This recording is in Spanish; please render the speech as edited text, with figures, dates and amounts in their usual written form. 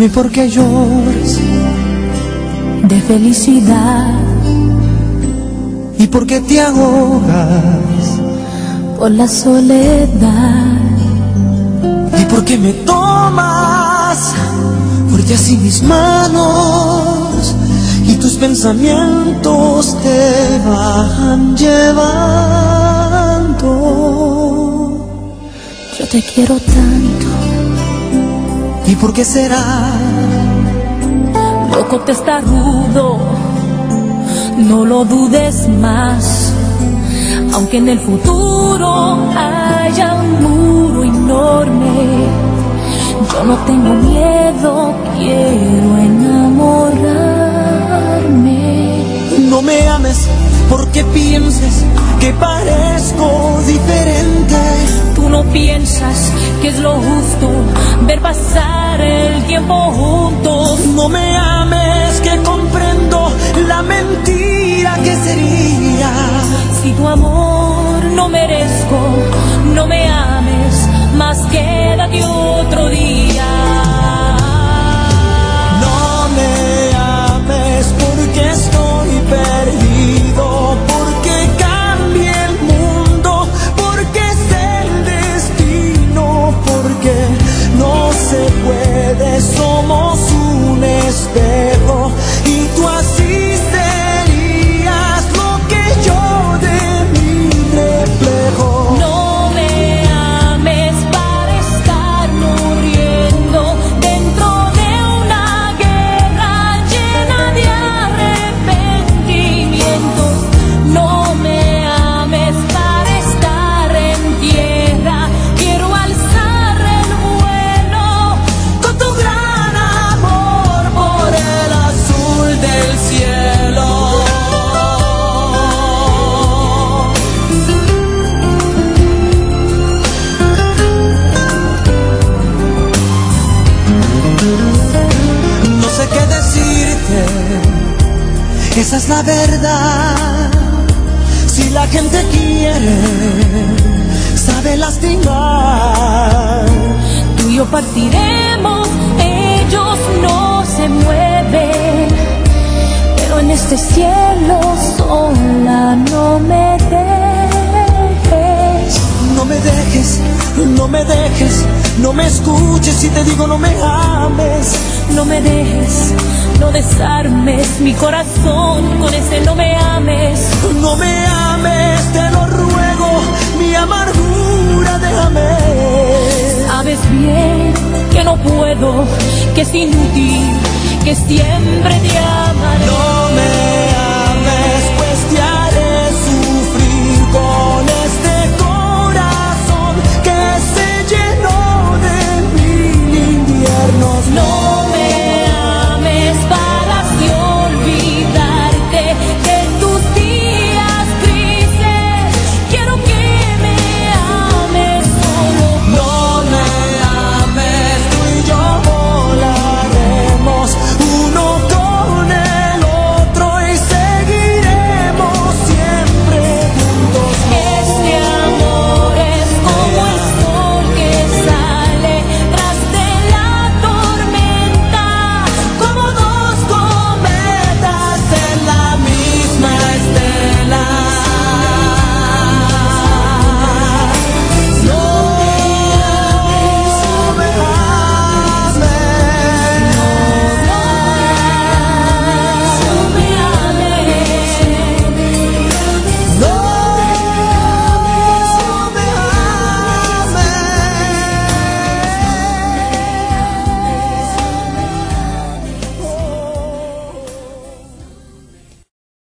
por qué lloras de felicidad y por qué te ahogas por la soledad y por qué me tomas fuerte así mis manos y tus pensamientos te van llevando. Yo te quiero tanto. ¿Y por qué será? Loco testarudo, no lo dudes más. Aunque en el futuro haya un muro enorme, yo no tengo miedo, quiero enamorarme. No me ames porque pienses que parezco diferente. Tú no piensas que es lo justo ver pasar el tiempo juntos. No me ames que comprendo la mentira que sería. Si tu amor no merezco, no me ames, más quédate otro día. No me ames porque estoy perdido, porque cambie el mundo, porque es el destino, porque no se puede, somos un espejo y tú así serías lo que yo de mi reflejo. No me ames para estar muriendo dentro de una guerra llena de arrepentimientos. No me ames para estar en tierra, quiero alzar el vuelo Con tu gran amor por el azul del cielo. No sé qué decirte, esa es la verdad. Si la gente quiere, sabe lastimar. Tú y yo partiremos, ellos no se mueven, pero en este cielo sola no me dejes. No me dejes, no me dejes, no me escuches si te digo no me ames. No me dejes, no desarmes mi corazón con ese no me ames. No me ames, te lo ruego, mi amargura déjame. Sabes bien que no puedo, que es inútil, que siempre te